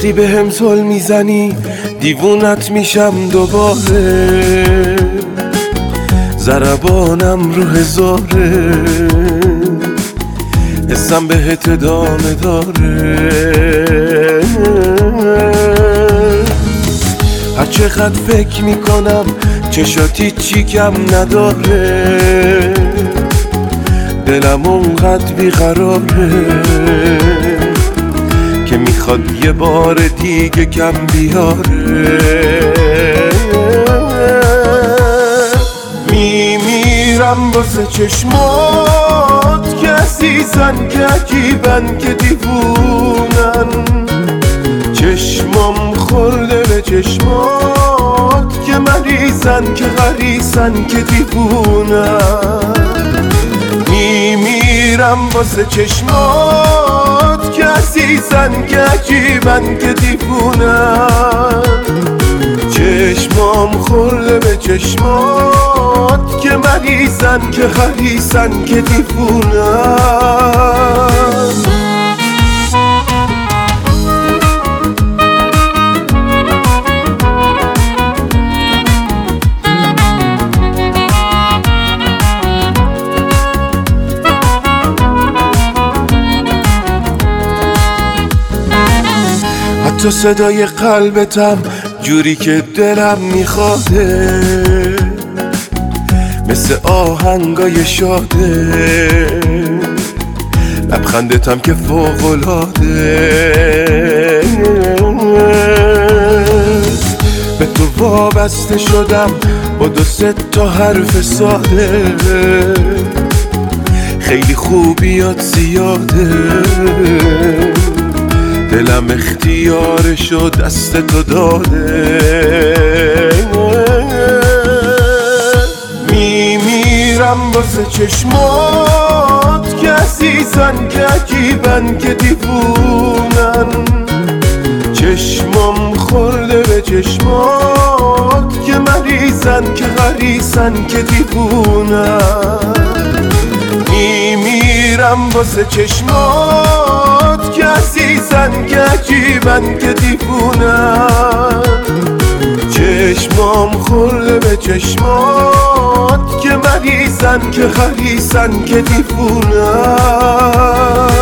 وقتی به هم زل میزنی دیوونت میشم دوباره، ضربانم رو هزاره، حسم بهت ادامه داره. هر چقدر فکر میکنم چشاتی چی کم نداره، دلم اونقدر بیقراره که میخواد یه بار دیگه کم بیاره. میمیرم واسه چشمات که عزیزن، که عجیبن، که دیوونن، چشمام خورده به چشمات که مریضن، که غریسن، که دیوونن. میمیرم واسه چشمات که عزیزن، که عجیبن، که دیوونن، چشمام خورده به چشمات که مریضن، که غریسن، که دیوونن. حتی صدای قلبتم جوری که دلم میخواده، مثل آهنگای شاده، لبخندتم که فوق‌العاده. به تو وابسته شدم با 2-3 تا حرف ساده، خیلی خوبیات زیاده، دلم اختیارشو دست تو داده. میمیرم واسه چشمات که عزیزن، که عجیبن، که دیوونن، چشمام خورده به چشمات که مریضن، که غریسن، که دیوونن. میمیرم واسه چشمات که عزیزن، که عجیبن، که دیوونن، چشمام خورده به چشمات که مریضن، که غریسن، که دیوونن.